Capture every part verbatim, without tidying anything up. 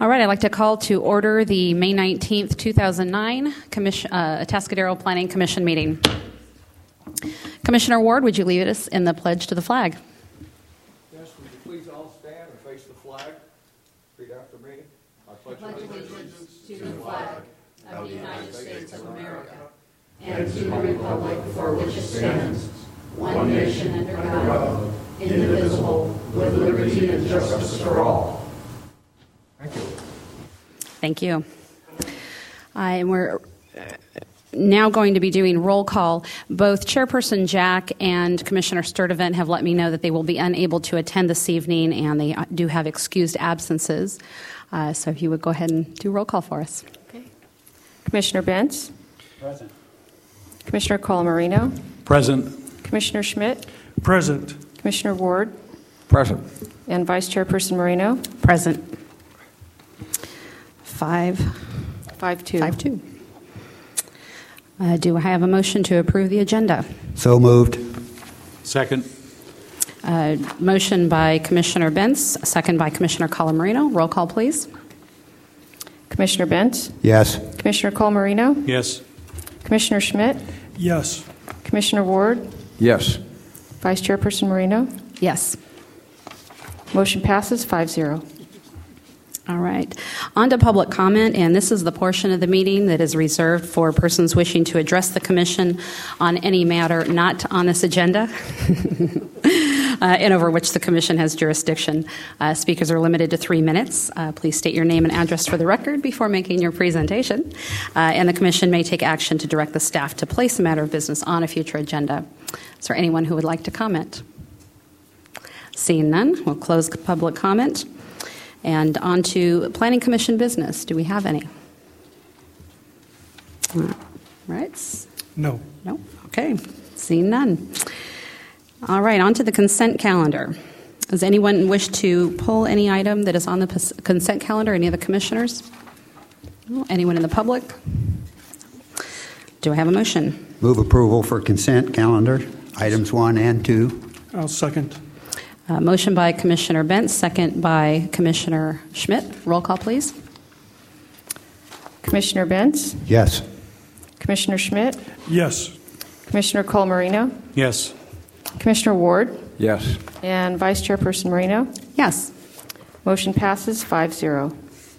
All right, I'd like to call to order the May nineteenth, two thousand nine Commission, uh, Atascadero Planning Commission meeting. Commissioner Ward, would you lead us in the pledge to the flag? Yes, would you please all stand and face the flag? Repeat after me. I pledge allegiance to the flag of the United States of America and to the republic for which it stands, one nation under God, indivisible, with liberty and justice for all. Thank you. Thank you. Uh, and we're now going to be doing roll call. Both Chairperson Jack and Commissioner Sturdivant have let me know that they will be unable to attend this evening, and they do have excused absences. Uh, so if you would go ahead and do roll call for us. Okay. Commissioner Bentz? Present. Commissioner Colamarino? Present. Commissioner Schmidt? Present. Commissioner Ward? Present. And Vice Chairperson Moreno? Present. Five. Five two. Five two. Uh, do I have a motion to approve the agenda? So moved. Second. Uh, motion by Commissioner Bentz, second by Commissioner Colamarino. Roll call, please. Commissioner Bentz? Yes. Commissioner Colamarino? Yes. Commissioner Schmidt? Yes. Commissioner Ward? Yes. Vice Chairperson Moreno? Yes. Motion passes five zero. All right. On to public comment, and this is the portion of the meeting that is reserved for persons wishing to address the Commission on any matter not on this agenda uh, and over which the Commission has jurisdiction. Uh, speakers are limited to three minutes. Uh, please state your name and address for the record before making your presentation, uh, and the Commission may take action to direct the staff to place a matter of business on a future agenda. Is there anyone who would like to comment? Seeing none, we'll close public comment. And on to Planning Commission business. Do we have any? All right. No. No? Okay. Seeing none. All right, on to the consent calendar. Does anyone wish to pull any item that is on the consent calendar? Any of the commissioners? No? Anyone in the public? Do I have a motion? Move approval for consent calendar, items one and two. I'll second. Uh, motion by Commissioner Bentz, second by Commissioner Schmidt. Roll call, please. Commissioner Bentz? Yes. Commissioner Schmidt? Yes. Commissioner Colamarino? Yes. Commissioner Ward? Yes. And Vice Chairperson Moreno? Yes. Motion passes five zero.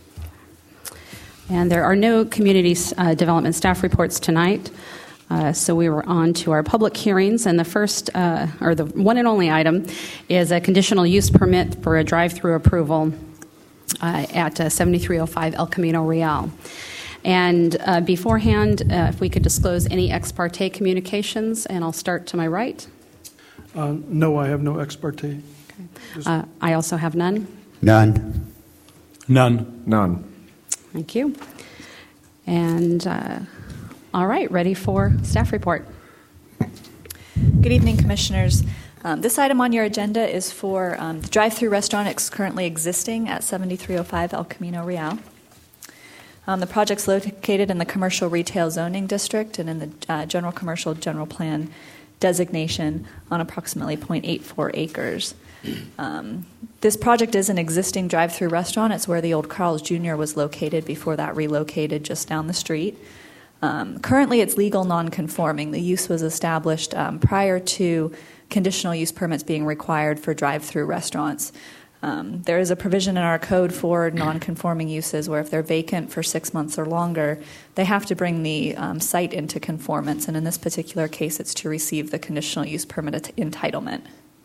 And there are no community uh, development staff reports tonight. Uh, so we were on to our public hearings, and the first, uh, or the one and only item, is a conditional use permit for a drive-through approval uh, at uh, seventy-three oh five El Camino Real. And uh, beforehand, uh, if we could disclose any ex parte communications, and I'll start to my right. Uh, no, I have no ex parte. Okay. Uh, I also have none. None. None. None. Thank you. And uh, all right, ready for staff report. Good evening, Commissioners. Um, this item on your agenda is for um, the drive-through restaurant that's currently existing at seventy-three oh five El Camino Real. Um, the project's located in the commercial retail zoning district and in the uh, general commercial general plan designation on approximately zero point eight four acres. Um, this project is an existing drive-through restaurant. It's where the old Carl's Junior was located before that relocated just down the street. Um, currently, it's legal non-conforming. The use was established um, prior to conditional use permits being required for drive-through restaurants. Um, there is a provision in our code for non-conforming uses where if they're vacant for six months or longer, they have to bring the um, site into conformance, and in this particular case, it's to receive the conditional use permit entitlement.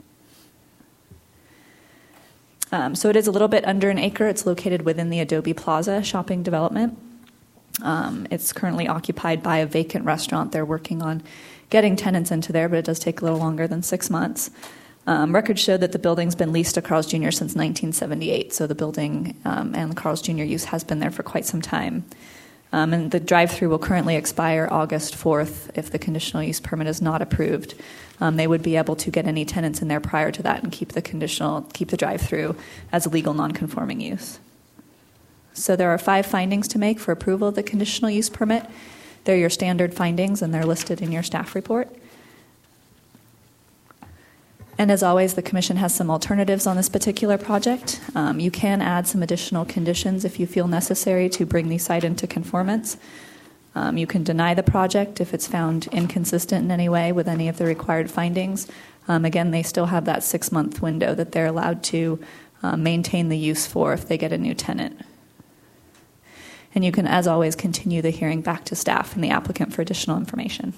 Um, so it is a little bit under an acre. It's located within the Adobe Plaza shopping development. Um, it's currently occupied by a vacant restaurant. They're working on getting tenants into there, but it does take a little longer than six months. Um, records show that the building's been leased to Carl's Junior since nineteen seventy-eight, so the building um, and the Carl's Junior use has been there for quite some time. Um, and the drive-through will currently expire August fourth if the conditional use permit is not approved. Um, they would be able to get any tenants in there prior to that and keep the conditional, keep the drive-through as a legal non-conforming use. So there are five findings to make for approval of the conditional use permit. They're your standard findings, and they're listed in your staff report. And as always, the Commission has some alternatives on this particular project. Um, you can add some additional conditions if you feel necessary to bring the site into conformance. Um, you can deny the project if it's found inconsistent in any way with any of the required findings. Um, again, they still have that six-month window that they're allowed to uh, maintain the use for if they get a new tenant. And you can, as always, continue the hearing back to staff and the applicant for additional information.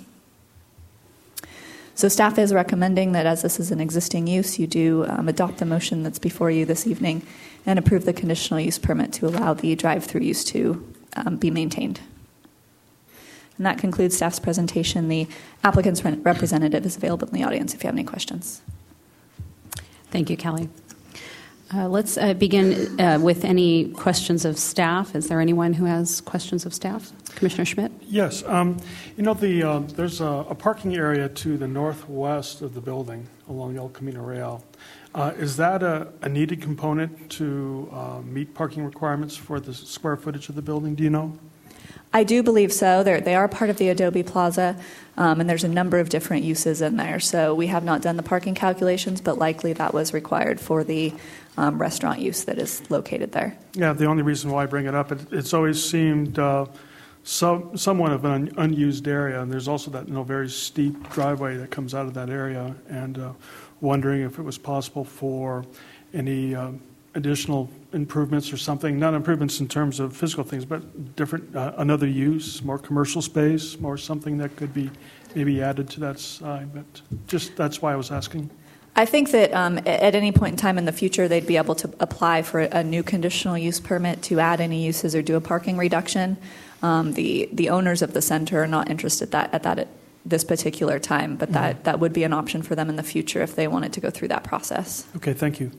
So staff is recommending that as this is an existing use, you do um, adopt the motion that's before you this evening and approve the conditional use permit to allow the drive-through use to um, be maintained. And that concludes staff's presentation. The applicant's representative is available in the audience if you have any questions. Thank you, Kelly. Uh, let's uh, begin uh, with any questions of staff. Is there anyone who has questions of staff? Commissioner Schmidt? Yes. Um, you know, the uh, there's a, a parking area to the northwest of the building along El Camino Real. Uh, is that a, a needed component to uh, meet parking requirements for the square footage of the building? Do you know? I do believe so. They're, they are part of the Adobe Plaza, um, and there's a number of different uses in there. So we have not done the parking calculations, but likely that was required for the um, restaurant use that is located there. Yeah, the only reason why I bring it up, it, it's always seemed uh, so, somewhat of an un, unused area, and there's also that you know, very steep driveway that comes out of that area, and uh, wondering if it was possible for any um, additional improvements or something, not improvements in terms of physical things, but different, uh, another use, more commercial space, more something that could be maybe added to that side. But just that's why I was asking. I think that um, at any point in time in the future, they'd be able to apply for a new conditional use permit to add any uses or do a parking reduction. Um, the the owners of the center are not interested that at that at this particular time, but that, mm-hmm. that would be an option for them in the future if they wanted to go through that process. Okay, thank you.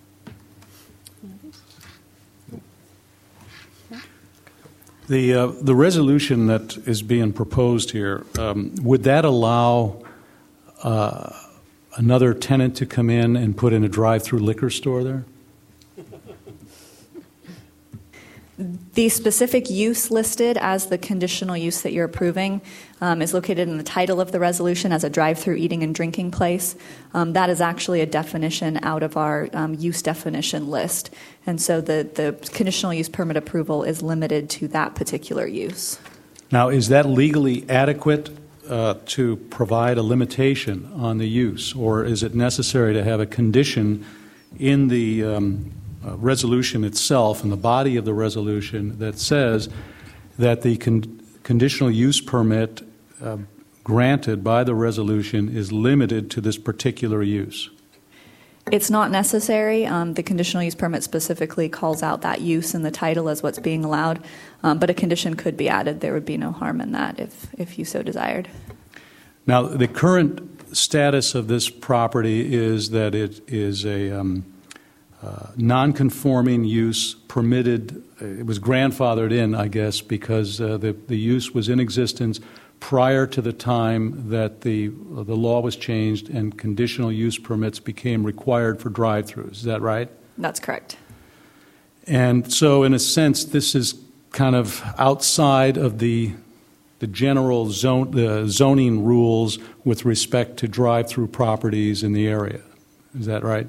The uh, the resolution that is being proposed here, um, would that allow uh, another tenant to come in and put in a drive-through liquor store there? The specific use listed as the conditional use that you're approving um, is located in the title of the resolution as a drive-through eating and drinking place. Um, that is actually a definition out of our um, use definition list. And so the, the conditional use permit approval is limited to that particular use. Now, is that legally adequate uh, to provide a limitation on the use, or is it necessary to have a condition in the um, Uh, resolution itself and the body of the resolution that says that the con- conditional use permit uh, granted by the resolution is limited to this particular use? It's not necessary. Um, the conditional use permit specifically calls out that use in the title as what's being allowed, um, but a condition could be added. There would be no harm in that if, if you so desired. Now, the current status of this property is that it is a um, Uh, non-conforming use permitted. It was grandfathered in, I guess, because uh, the, the use was in existence prior to the time that the, uh, the law was changed and conditional use permits became required for drive-throughs. Is that right? That's correct. And so, in a sense, this is kind of outside of the, the general zone, the zoning rules with respect to drive-through properties in the area. Is that right?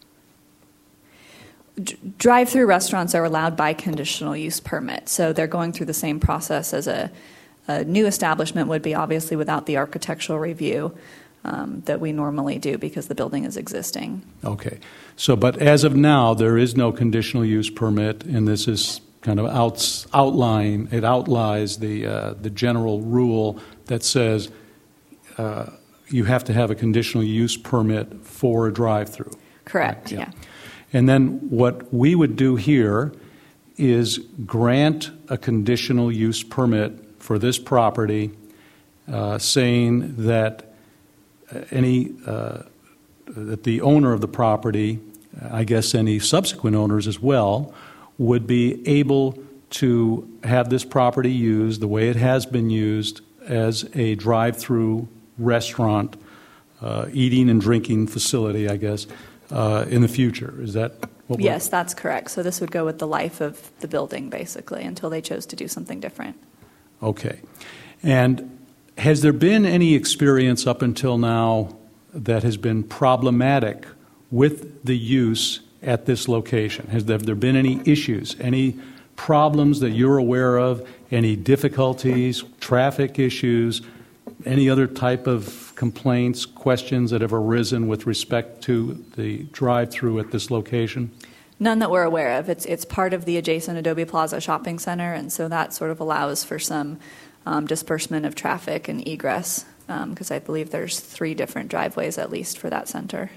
Drive-through restaurants are allowed by conditional use permit, so they're going through the same process as a, a new establishment would be, obviously without the architectural review um, that we normally do because the building is existing. Okay. So, but as of now, there is no conditional use permit, and this is kind of outs, outline, it outlines the, uh, the general rule that says uh, you have to have a conditional use permit for a drive-through. Correct, yeah. yeah. And then what we would do here is grant a conditional use permit for this property, uh, saying that any uh, that the owner of the property, I guess any subsequent owners as well, would be able to have this property used the way it has been used as a drive-through restaurant, uh, eating and drinking facility, I guess. Uh, in the future. Is that what we're... Yes, that's correct. So this would go with the life of the building, basically, until they chose to do something different. Okay. And has there been any experience up until now that has been problematic with the use at this location? Has there, have there been any issues, any problems that you're aware of, any difficulties, traffic issues, any other type of complaints, questions that have arisen with respect to the drive-through at this location? None that we're aware of. It's it's part of the adjacent Adobe Plaza shopping center, and so that sort of allows for some um, disbursement of traffic and egress, because um, I believe there's three different driveways at least for that center.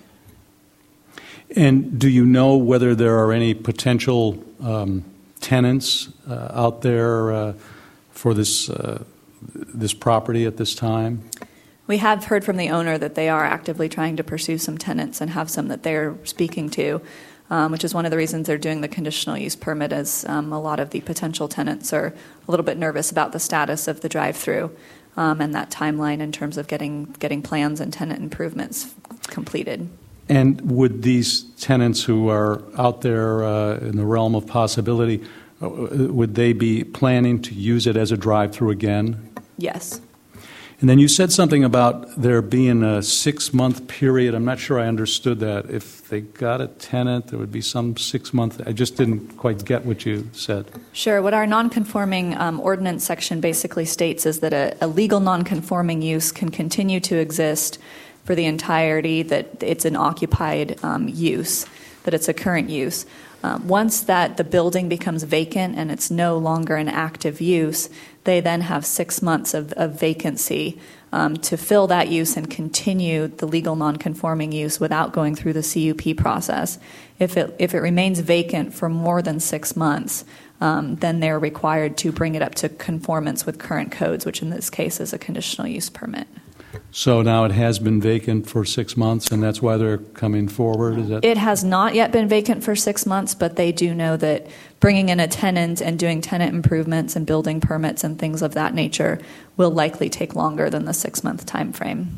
And do you know whether there are any potential um, tenants uh, out there uh, for this uh, this property at this time? We have heard from the owner that they are actively trying to pursue some tenants and have some that they're speaking to, um, which is one of the reasons they're doing the conditional use permit, as um, a lot of the potential tenants are a little bit nervous about the status of the drive-through um, and that timeline in terms of getting getting plans and tenant improvements completed. And would these tenants who are out there uh, in the realm of possibility, uh, would they be planning to use it as a drive-through again? Yes. And then you said something about there being a six-month period. I'm not sure I understood that. If they got a tenant, there would be some six-month. I just didn't quite get what you said. Sure. What our nonconforming um, ordinance section basically states is that a, a legal nonconforming use can continue to exist for the entirety that it's an occupied um, use, that it's a current use. Um, once that the building becomes vacant and it's no longer an active use, they then have six months of, of vacancy um, to fill that use and continue the legal nonconforming use without going through the C U P process. If it if it remains vacant for more than six months, um, then they're required to bring it up to conformance with current codes, which in this case is a conditional use permit. So now it has been vacant for six months, and that's why they're coming forward? Is that? It has not yet been vacant for six months, but they do know that bringing in a tenant and doing tenant improvements and building permits and things of that nature will likely take longer than the six-month time frame.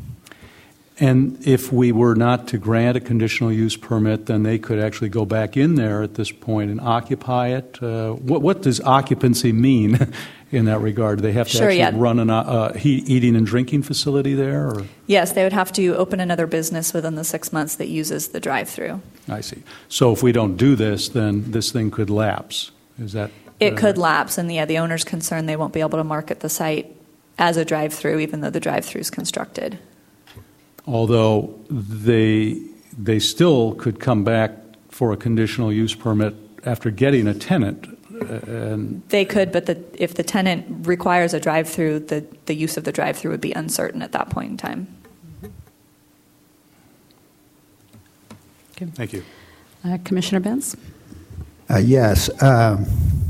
And if we were not to grant a conditional use permit, then they could actually go back in there at this point and occupy it. Uh, what, what does occupancy mean in that regard? Do they have to Sure, actually yeah. run an uh, heat, eating and drinking facility there? Or? Yes, they would have to open another business within the six months that uses the drive-through. I see. So if we don't do this, then this thing could lapse. Is that? It uh, could lapse, and yeah, the owner's concerned they won't be able to market the site as a drive-through, even though the drive-through is constructed. Although they they still could come back for a conditional use permit after getting a tenant. And They could, but the, if the tenant requires a drive-through, the, the use of the drive-through would be uncertain at that point in time. Okay. Thank you. Uh, Commissioner Benz? Uh, yes. Um,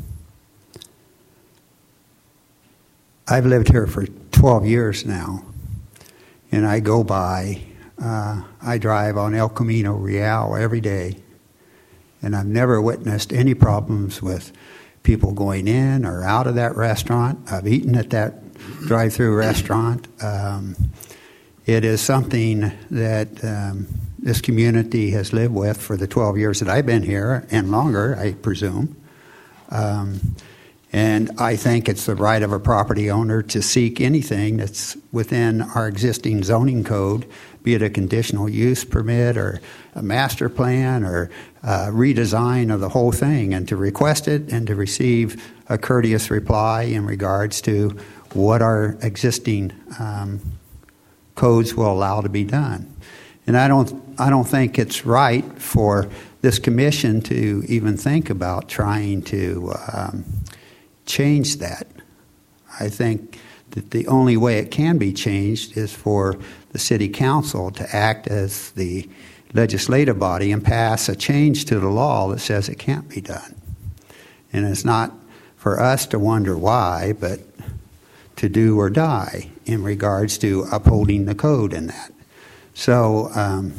I've lived here for twelve years now, and I go by, uh, I drive on El Camino Real every day, and I've never witnessed any problems with people going in or out of that restaurant. I've eaten at that drive-through restaurant. Um, it is something that um, this community has lived with for the twelve years that I've been here, and longer, I presume. Um, and I think it's the right of a property owner to seek anything that's within our existing zoning code, be it a conditional use permit or a master plan or a redesign of the whole thing, and to request it and to receive a courteous reply in regards to what our existing um, codes will allow to be done. And I don't, I don't think it's right for this commission to even think about trying to um, change that. I think that the only way it can be changed is for the city council to act as the legislative body and pass a change to the law that says it can't be done. And it's not for us to wonder why, but to do or die in regards to upholding the code in that. So um,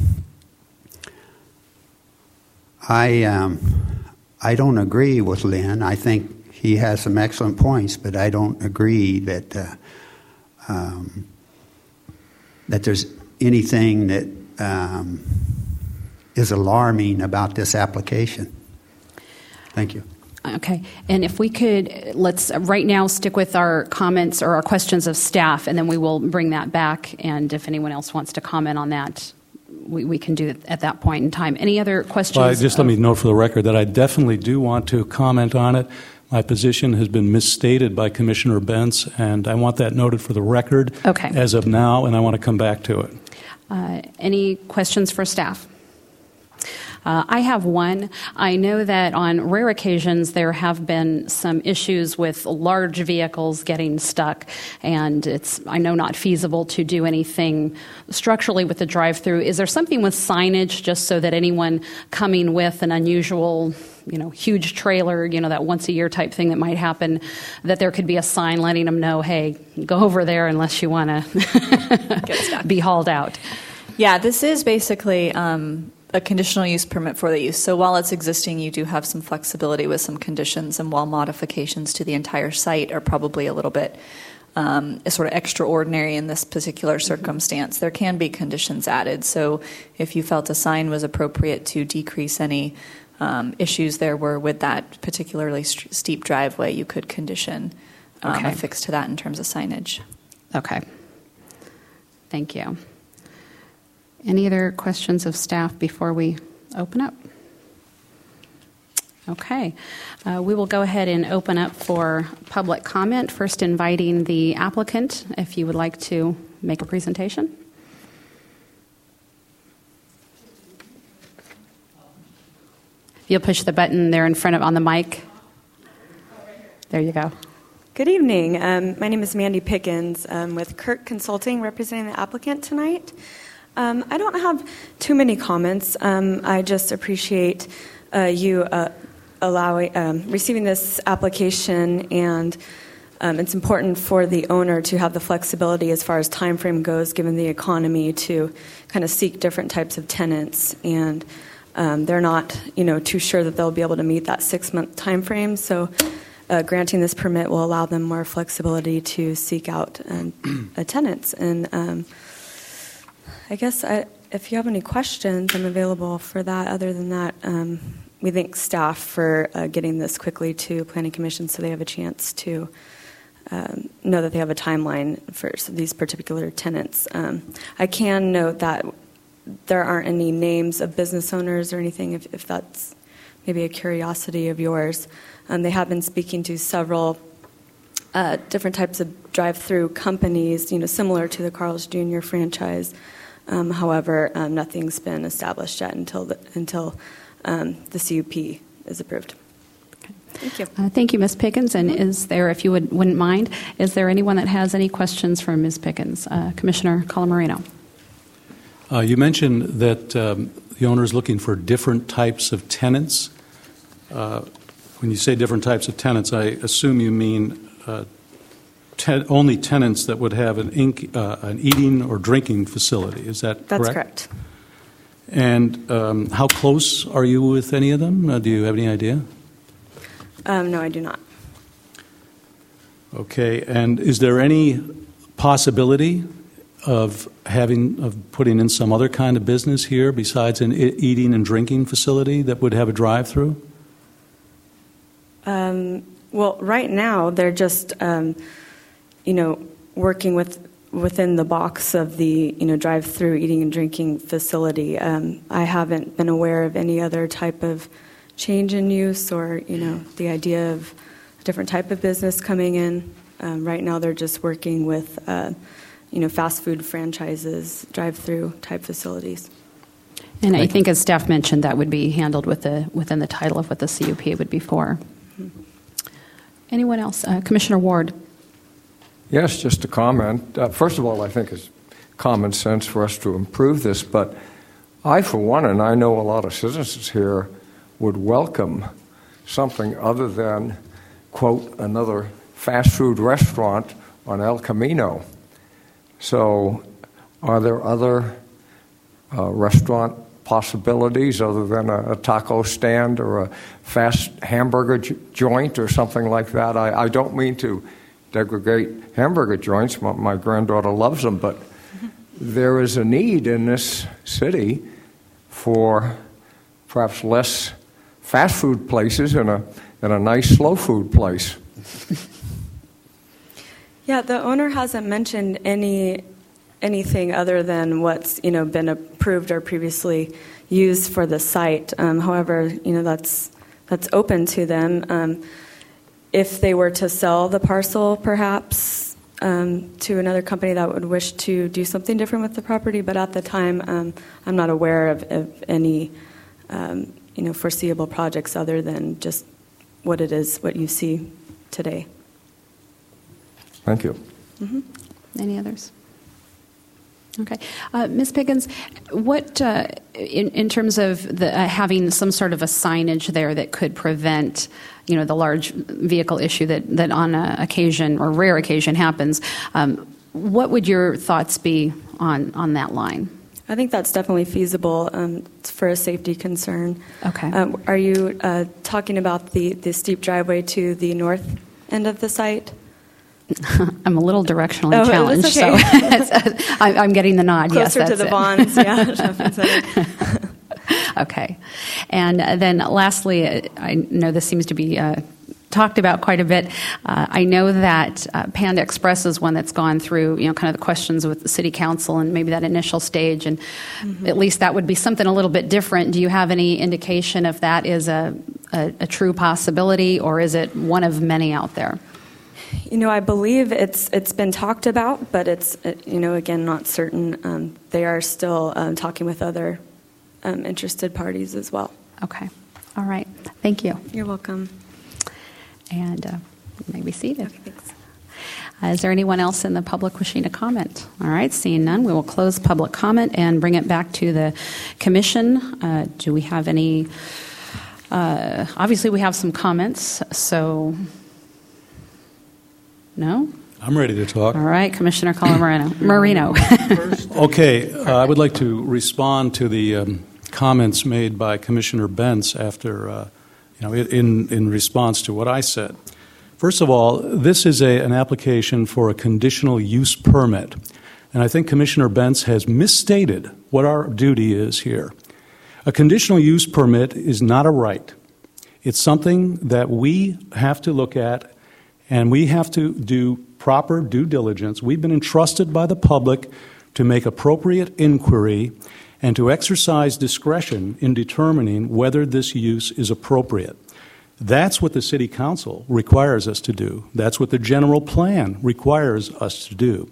I um, I don't agree with Lynn. I think he has some excellent points, but I don't agree that uh, um, that there's anything that um, is alarming about this application. Thank you. Okay. And if we could, let's right now stick with our comments or our questions of staff, and then we will bring that back. And if anyone else wants to comment on that, we, we can do it at that point in time. Any other questions? Well, just let me note for the record that I definitely do want to comment on it. My position has been misstated by Commissioner Bentz, and I want that noted for the record Okay. as of now, and I want to come back to it. Uh, any questions for staff? Uh, I have one. I know that on rare occasions there have been some issues with large vehicles getting stuck, and it's, I know, not feasible to do anything structurally with the drive-through. Is there something with signage just so that anyone coming with an unusual, you know, huge trailer, you know, that once-a-year type thing that might happen, that there could be a sign letting them know, hey, go over there unless you want to be hauled out? Yeah, this is basically um, a conditional use permit for the use. So while it's existing, you do have some flexibility with some conditions, and while modifications to the entire site are probably a little bit um, sort of extraordinary in this particular circumstance, there can be conditions added. So if you felt a sign was appropriate to decrease any um, issues there were with that particularly st- steep driveway, you could condition um, Okay. a fix to that in terms of signage. Okay. Thank you. Any other questions of staff before we open up? Okay. Uh, we will go ahead and open up for public comment, first inviting the applicant, if you would like to make a presentation. You'll push the button there in front of on the mic. There you go. Good evening. Um, my name is Mandy Pickens. I'm with Kirk Consulting, representing the applicant tonight. Um, I don't have too many comments. Um, I just appreciate uh, you uh, allowing um, receiving this application, and um, it's important for the owner to have the flexibility as far as time frame goes, given the economy, to kind of seek different types of tenants, and um, they're not, you know, too sure that they'll be able to meet that six-month time frame. So, uh, granting this permit will allow them more flexibility to seek out um, a tenants. And um, I guess I, if you have any questions, I'm available for that. Other than that, um, we thank staff for uh, getting this quickly to Planning Commission so they have a chance to um, know that they have a timeline for these particular tenants. Um, I can note that there aren't any names of business owners or anything, if, if that's maybe a curiosity of yours. Um, they have been speaking to several uh, different types of drive-through companies, you know, similar to the Carl's Junior franchise. Um, however, um, nothing's been established yet until the, until um, the C U P is approved. Okay. Thank you. Uh, thank you, Miz Pickens. And is there, if you would, wouldn't mind, is there anyone that has any questions for Miz Pickens? Uh, Commissioner Colamarino. Uh, you mentioned that um, the owner is looking for different types of tenants. Uh, when you say different types of tenants, I assume you mean uh, Ten, only tenants that would have an, ink, uh, an eating or drinking facility. Is that That's correct? correct. And um, how close are you with any of them? Uh, do you have any idea? Um, no, I do not. Okay. And is there any possibility of having of putting in some other kind of business here besides an e- eating and drinking facility that would have a drive-through? Um, well, right now they're just. Um, you know, working with within the box of the, you know, drive-through eating and drinking facility. Um, I haven't been aware of any other type of change in use or, you know, the idea of a different type of business coming in. Um, right now they're just working with, uh, you know, fast food franchises, drive-through type facilities. And I think, as staff mentioned, that would be handled with the, within the title of what the C U P would be for. Mm-hmm. Anyone else? Uh, Commissioner Ward. Yes, just a comment. Uh, first of all, I think it's common sense for us to improve this, but I, for one, and I know a lot of citizens here, would welcome something other than, quote, another fast food restaurant on El Camino. So are there other uh, restaurant possibilities other than a, a taco stand or a fast hamburger j- joint or something like that? I, I don't mean to degrade hamburger joints. My, my granddaughter loves them, but mm-hmm. there is a need in this city for perhaps less fast food places and a and a nice slow food place. Yeah, the owner hasn't mentioned any anything other than what's, you know, been approved or previously used for the site. Um, however, you know, that's that's open to them. Um, if they were to sell the parcel, perhaps um, to another company that would wish to do something different with the property, but at the time, um, I'm not aware of, of any, um, you know, foreseeable projects other than just what it is, what you see today. Thank you. Mm-hmm. Any others? Okay. Uh, Miz Pickens, what, uh, in, in terms of the, uh, having some sort of a signage there that could prevent, you know, the large vehicle issue that, that on a occasion or rare occasion happens, um, what would your thoughts be on, on that line? I think that's definitely feasible um, for a safety concern. Okay. Um, are you uh, talking about the, the steep driveway to the north end of the site? I'm a little directionally oh, challenged, okay. so I, I'm getting the nod. Closer yes, that's to the it. Bonds, yeah. Shopping center. Okay. And then lastly, I know this seems to be uh, talked about quite a bit. Uh, I know that uh, Panda Express is one that's gone through, you know, kind of the questions with the city council and maybe that initial stage, and mm-hmm. at least that would be something a little bit different. Do you have any indication if that is a, a, a true possibility, or is it one of many out there? You know, I believe it's it's been talked about, but it's, you know, again, not certain. Um, they are still um, talking with other um, interested parties as well. Okay. All right. Thank you. You're welcome. And uh, you may be seated. Okay, thanks. Uh, is there anyone else in the public wishing to comment? All right. Seeing none, we will close public comment and bring it back to the commission. Uh, do we have any? Uh, obviously, we have some comments, so... No? I'm ready to talk. All right, Commissioner Colamarino. Marino. Okay, uh, I would like to respond to the um, comments made by Commissioner Bentz after, uh, you know, in, in response to what I said. First of all, this is a, an application for a conditional use permit, and I think Commissioner Bentz has misstated what our duty is here. A conditional use permit is not a right. It's something that we have to look at, and we have to do proper due diligence. We've been entrusted by the public to make appropriate inquiry and to exercise discretion in determining whether this use is appropriate. That's what the City Council requires us to do. That's what the general plan requires us to do.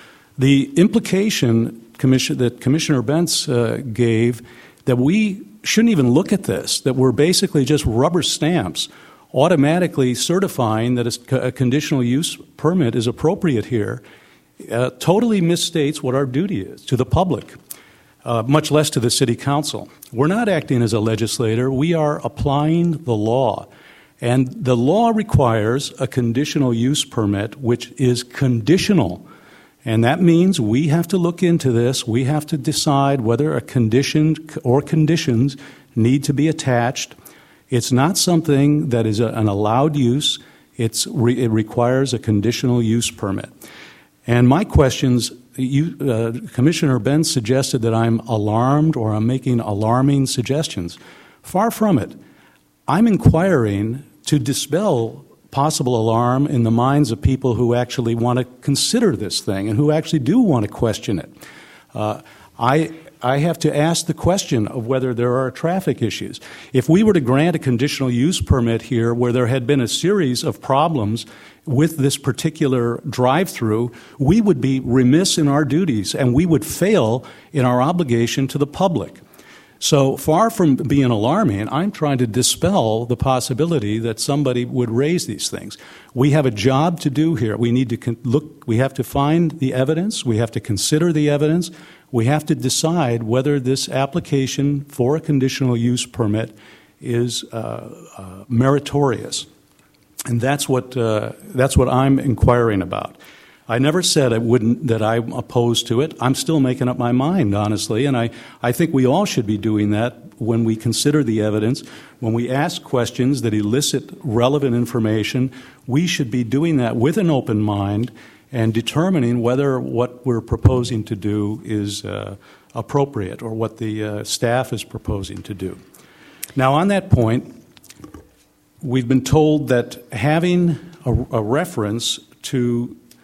The implication commission, that Commissioner Bentz uh, gave, that we shouldn't even look at this, that we're basically just rubber stamps automatically certifying that a conditional use permit is appropriate here, uh, totally misstates what our duty is to the public, uh, much less to the City Council. We're not acting as a legislator. We are applying the law. And the law requires a conditional use permit, which is conditional. And that means we have to look into this. We have to decide whether a condition or conditions need to be attached. It's not something that is a, an allowed use. It's re, it requires a conditional use permit. And my questions, you, uh, Commissioner Bentz suggested that I'm alarmed or I'm making alarming suggestions. Far from it. I'm inquiring to dispel possible alarm in the minds of people who actually want to consider this thing and who actually do want to question it. Uh, I... I have to ask the question of whether there are traffic issues. If we were to grant a conditional use permit here where there had been a series of problems with this particular drive-through, we would be remiss in our duties and we would fail in our obligation to the public. So far from being alarming, I'm trying to dispel the possibility that somebody would raise these things. We have a job to do here. We need to con- look, we have to find the evidence, we have to consider the evidence, we have to decide whether this application for a conditional use permit is uh, uh, meritorious. And that's what, uh, that's what I'm inquiring about. I never said I wouldn't, that I'm opposed to it. I'm still making up my mind, honestly, and I, I think we all should be doing that when we consider the evidence. When we ask questions that elicit relevant information, we should be doing that with an open mind and determining whether what we're proposing to do is uh, appropriate or what the uh, staff is proposing to do. Now, on that point, we've been told that having a, a reference to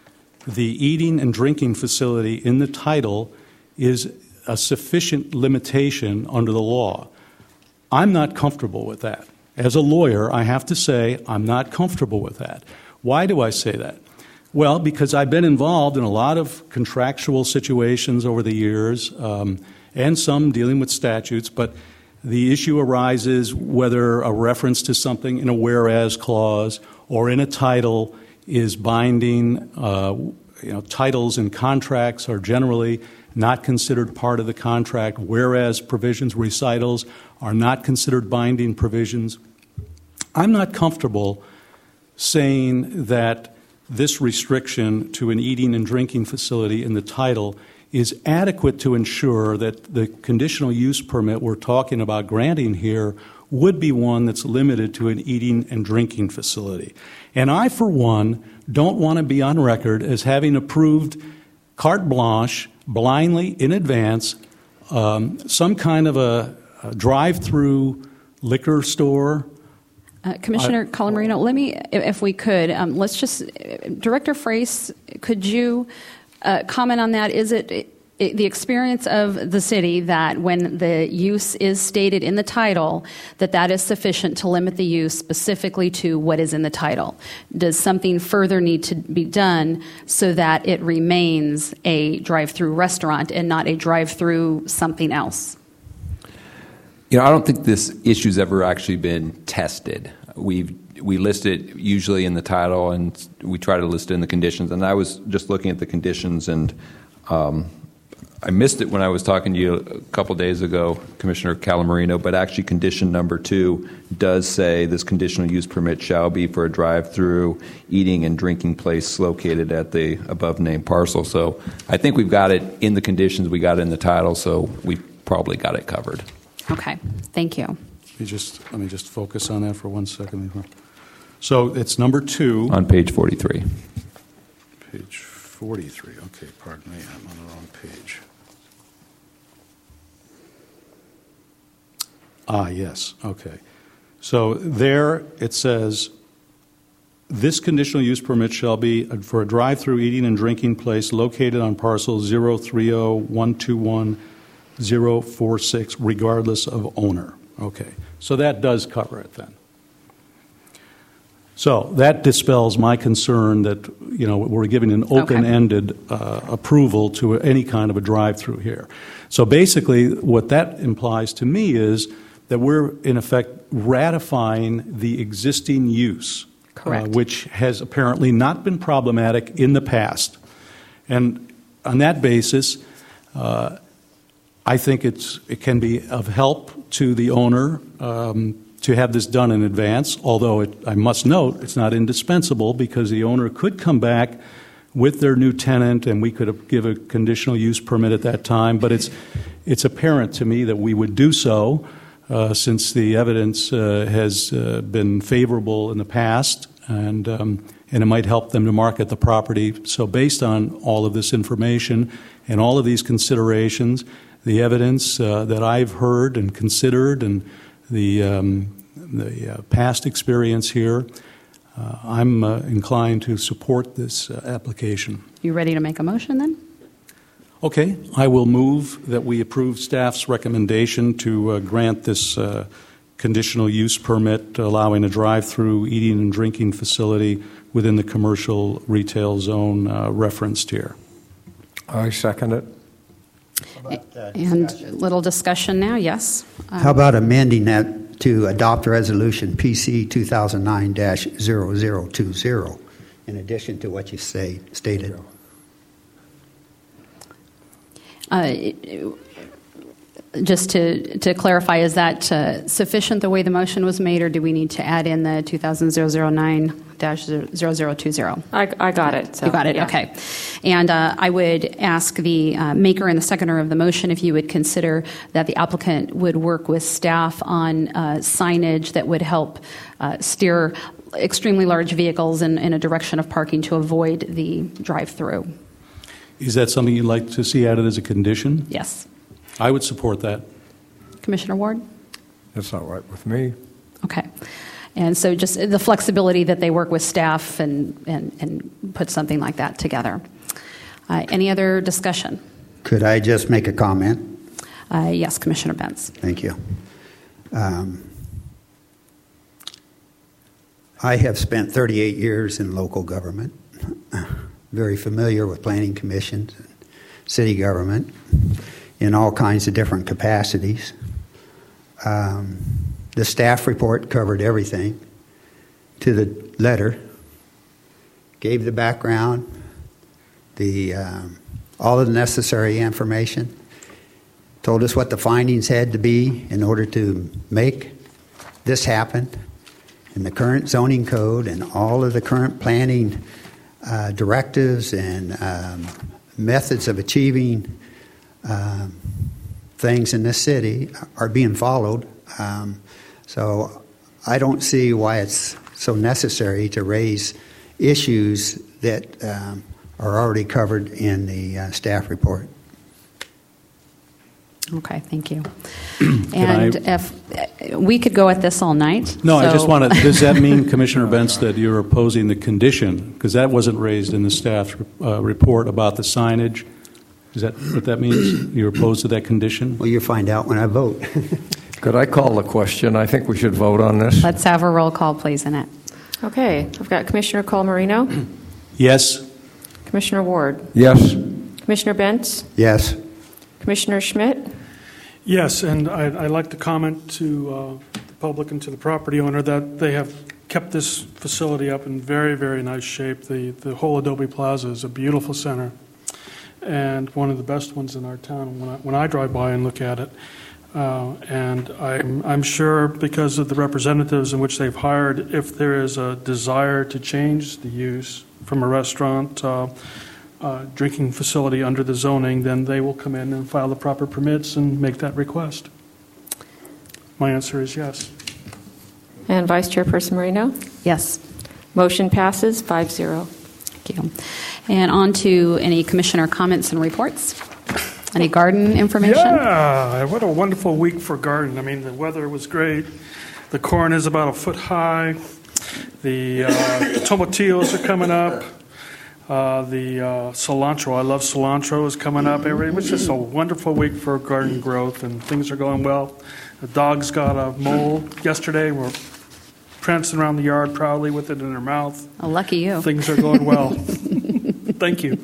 the eating and drinking facility in the title is a sufficient limitation under the law. I'm not comfortable with that. As a lawyer, I have to say I'm not comfortable with that. Why do I say that? Well, because I've been involved in a lot of contractual situations over the years, um, and some dealing with statutes, but the issue arises whether a reference to something in a whereas clause or in a title is binding. Uh, you know, titles and contracts are generally not considered part of the contract, whereas provisions, recitals, are not considered binding provisions. I'm not comfortable saying that this restriction to an eating and drinking facility in the title is adequate to ensure that the conditional use permit we're talking about granting here would be one that's limited to an eating and drinking facility. And I, for one, don't want to be on record as having approved carte blanche, blindly in advance, um, some kind of a, a drive-through liquor store. Uh, Commissioner uh, Colamarino, let me, if we could, um, let's just, Director Frace, could you uh, comment on that? Is it, it the experience of the city that when the use is stated in the title, that that is sufficient to limit the use specifically to what is in the title? Does something further need to be done so that it remains a drive-through restaurant and not a drive-through something else? You know, I don't think this issue's ever actually been tested. We've we list it usually in the title, and we try to list it in the conditions. And I was just looking at the conditions, and um, I missed it when I was talking to you a couple days ago, Commissioner Colamarino, but actually condition number two does say this conditional use permit shall be for a drive-through eating and drinking place located at the above-named parcel. So I think we've got it in the conditions, we got it in the title, so we probably got it covered. Okay, thank you. Let me just, let me just focus on that for one second. So it's number two. On page forty-three. Page forty-three. Okay, pardon me, I'm on the wrong page. Ah, yes, okay. So there it says, this conditional use permit shall be for a drive-through eating and drinking place located on parcel zero three zero one two one zero four six, regardless of owner. Okay, so that does cover it then. So that dispels my concern that, you know, we're giving an open-ended uh, approval to any kind of a drive-through here. So basically what that implies to me is that we're, in effect, ratifying the existing use, correct, uh, which has apparently not been problematic in the past. And on that basis, uh, I think it's, it can be of help to the owner um, to have this done in advance, although it, I must note it's not indispensable because the owner could come back with their new tenant and we could give a conditional use permit at that time. But it's, it's apparent to me that we would do so uh, since the evidence uh, has uh, been favorable in the past, and, um, and it might help them to market the property. So based on all of this information and all of these considerations, the evidence uh, that I've heard and considered and the, um, the uh, past experience here, uh, I'm uh, inclined to support this uh, application. You ready to make a motion then? Okay. I will move that we approve staff's recommendation to uh, grant this uh, conditional use permit allowing a drive-through eating and drinking facility within the commercial retail zone uh, referenced here. I second it. And a little discussion now, yes. Um, How about amending that to adopt resolution P C two thousand nine dash zero zero two zero in addition to what you say stated? Uh, just to, to clarify, is that uh, sufficient the way the motion was made, or do we need to add in the two thousand nine dash zero zero two zero? I, I got it. So, you got it, yeah. okay. And uh, I would ask the uh, maker and the seconder of the motion if you would consider that the applicant would work with staff on uh, signage that would help uh, steer extremely large vehicles in, in a direction of parking to avoid the drive-through. Is that something you'd like to see added as a condition? Yes. I would support that. Commissioner Ward? That's not right with me. Okay. And so just the flexibility that they work with staff and, and, and put something like that together. Uh, any other discussion? Could I just make a comment? Uh, yes, Commissioner Benz. Thank you. Um, I have spent thirty-eight years in local government, very familiar with planning commissions, and city government in all kinds of different capacities. Um, the staff report covered everything to the letter, gave the background, the um, all of the necessary information, told us what the findings had to be in order to make this happen, and the current zoning code and all of the current planning uh, directives and um, methods of achieving um, things in this city are being followed. Um, so I don't see why it's so necessary to raise issues that um, are already covered in the uh, staff report. Okay, thank you. And I- if we could go at this all night. No, I so- just want to, does that mean, Commissioner Bentz, that you're opposing the condition? Because that wasn't raised in the staff uh, report about the signage. Is that what that means? You're opposed to that condition? Well, you'll find out when I vote. Could I call the question? I think we should vote on this. Let's have a roll call, please, Annette. Okay, I've got Commissioner Colmarino, Yes? Commissioner Ward, Yes. Commissioner Bentz, Yes. Commissioner Schmidt. Yes, and I'd, I'd like to comment to uh, the public and to the property owner that they have kept this facility up in very, very nice shape. The, the whole Adobe Plaza is a beautiful center and one of the best ones in our town when I, when I drive by and look at it. Uh, and I'm, I'm sure because of the representatives in which they've hired, if there is a desire to change the use from a restaurant uh, uh, drinking facility under the zoning, then they will come in and file the proper permits and make that request. My answer is yes. And Vice Chairperson Marino. Yes. Motion passes five zero. Thank you. And on to any commissioner comments and reports. Any garden information? Yeah, what a wonderful week for garden. I mean, the weather was great. The corn is about a foot high. The uh, tomatillos are coming up. Uh, the uh, cilantro, I love cilantro, is coming up. It was just a wonderful week for garden growth, and things are going well. The dogs got a mole yesterday. We're prancing around the yard proudly with it in their mouth. Oh, lucky you. Things are going well. Thank you.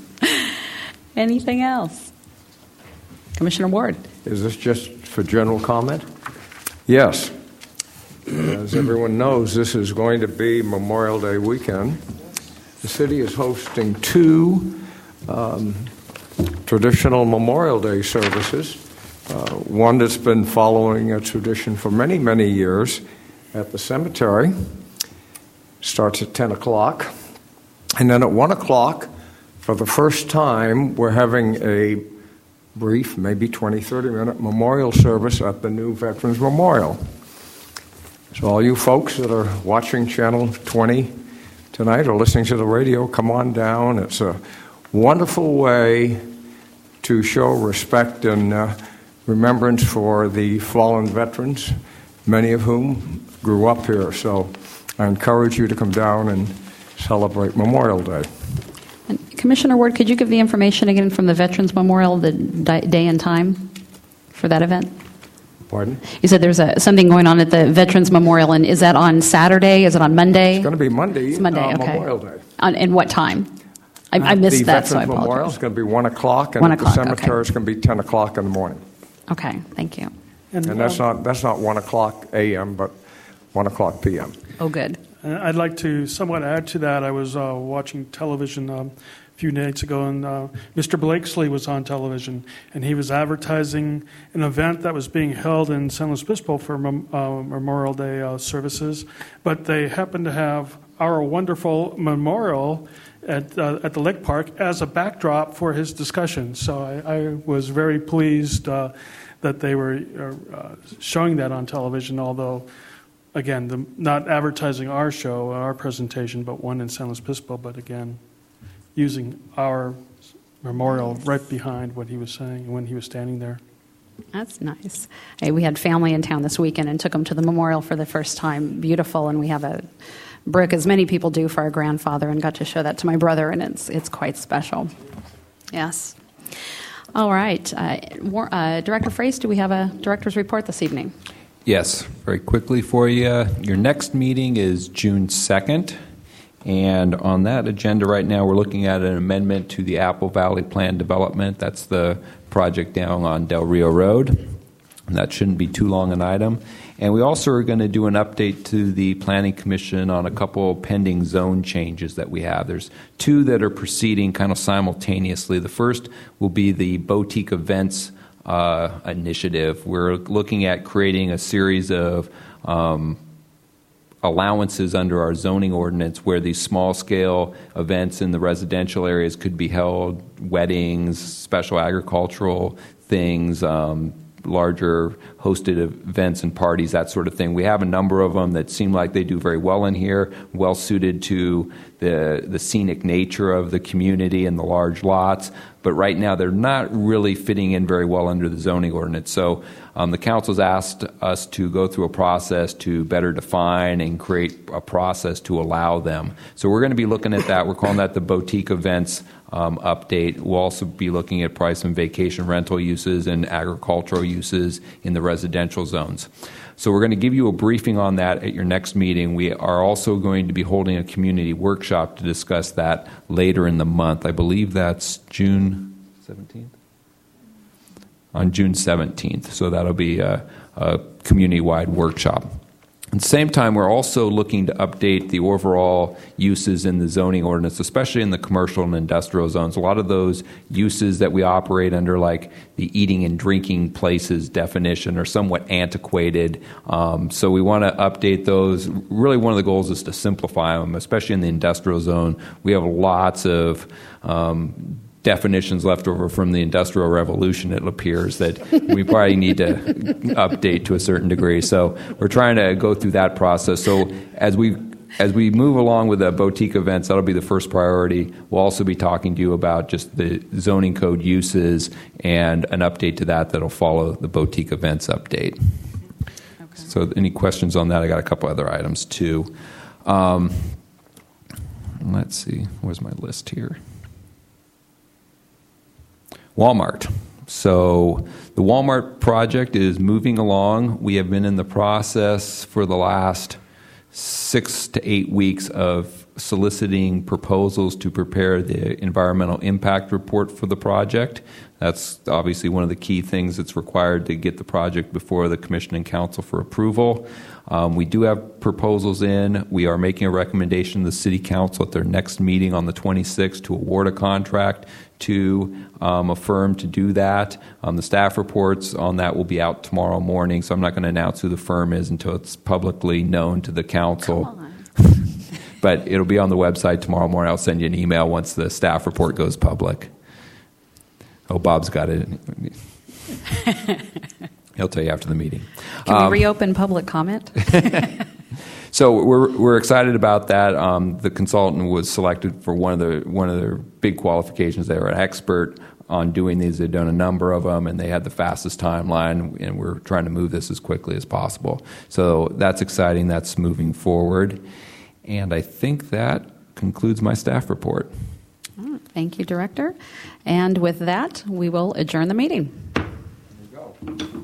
Anything else? Commissioner Ward. Is this just for general comment? Yes. As everyone knows, this is going to be Memorial Day weekend. The city is hosting two um, traditional Memorial Day services. Uh, one that's been following a tradition for many, many years at the cemetery. Starts at ten o'clock. And then at one o'clock, for the first time, we're having a brief, maybe twenty, thirty minute memorial service at the new Veterans Memorial. So all you folks that are watching Channel twenty tonight or listening to the radio, come on down. It's a wonderful way to show respect and uh, remembrance for the fallen veterans, many of whom grew up here. So I encourage you to come down and celebrate Memorial Day. And Commissioner Ward, could you give the information again from the Veterans Memorial, the di- day and time for that event? Pardon? You said there's a, something going on at the Veterans Memorial, and is that on Saturday? Is it on Monday? It's going to be Monday, It's Monday, uh, okay. Memorial Day. On, and what time? I, I missed the that, so I Veterans Memorial apologize. is going to be one o'clock, and One at the o'clock, cemetery okay. it's going to be ten o'clock in the morning. Okay, thank you. And that's um, not that's not one o'clock a m, but one o'clock p m. Oh, good. Uh, I'd like to somewhat add to that. I was uh, watching television um, a few nights ago, and uh, Mister Blakesley was on television, and he was advertising an event that was being held in San Luis Obispo for mem- uh, Memorial Day uh, services, but they happened to have our wonderful memorial at, uh, at the Lake Park as a backdrop for his discussion. So I, I was very pleased uh, that they were uh, showing that on television, although again, the, not advertising our show, our presentation, but one in San Luis Obispo, but again, using our memorial right behind what he was saying when he was standing there. That's nice. Hey, we had family in town this weekend and took them to the memorial for the first time. Beautiful, and we have a brick, as many people do for our grandfather, and got to show that to my brother, and it's it's quite special. Yes. All right. Uh, war, uh, Director Frace, do we have a director's report this evening? Yes, very quickly for you. Your next meeting is June second. And on that agenda right now, we're looking at an amendment to the Apple Valley Plan Development. That's the project down on Del Rio Road. And that shouldn't be too long an item. And we also are going to do an update to the Planning Commission on a couple pending zone changes that we have. There's two that are proceeding kind of simultaneously. The first will be the Boutique Events uh, initiative. We're looking at creating a series of um, allowances under our zoning ordinance where these small-scale events in the residential areas could be held, weddings, special agricultural things, um, larger hosted events and parties, that sort of thing. We have a number of them that seem like they do very well in here, well suited to the the scenic nature of the community and the large lots. But right now, they're not really fitting in very well under the zoning ordinance. So um, the council's asked us to go through a process to better define and create a process to allow them. So we're going to be looking at that. We're calling that the Boutique Events um, update. We'll also be looking at price and vacation rental uses and agricultural uses in the residential zones. So we're going to give you a briefing on that at your next meeting. We are also going to be holding a community workshop to discuss that later in the month. I believe that's June seventeenth? On June seventeenth. So that'll be a, a community-wide workshop. At the same time, we're also looking to update the overall uses in the zoning ordinance, especially in the commercial and industrial zones. A lot of those uses that we operate under, like the eating and drinking places definition, are somewhat antiquated. Um, so we want to update those. Really, one of the goals is to simplify them, especially in the industrial zone. We have lots of um, definitions left over from the Industrial Revolution, it appears, that we probably need to update to a certain degree. So we're trying to go through that process. So as we as we move along with the boutique events, that'll be the first priority. We'll also be talking to you about just the zoning code uses and an update to that that'll follow the boutique events update. Okay. So any questions on that? I got a couple other items too. Um, let's see. Where's my list here? Walmart. So the Walmart project is moving along. We have been in the process for the last six to eight weeks of soliciting proposals to prepare the environmental impact report for the project. That's obviously one of the key things that's required to get the project before the Commission and Council for approval. Um, we do have proposals in. We are making a recommendation to the City Council at their next meeting on the twenty-sixth to award a contract to um, a firm to do that. Um, the staff reports on that will be out tomorrow morning, so I'm not going to announce who the firm is until it's publicly known to the council. But it'll be on the website tomorrow morning. I'll send you an email once the staff report goes public. Oh, Bob's got it. He'll tell you after the meeting. Can um, we reopen public comment? So we're we're excited about that. Um, the consultant was selected for one of the one of their big qualifications. They were an expert on doing these. They've done a number of them, and they had the fastest timeline. And we're trying to move this as quickly as possible. So that's exciting. That's moving forward. And I think that concludes my staff report. Thank you, Director. And with that, we will adjourn the meeting. There you go.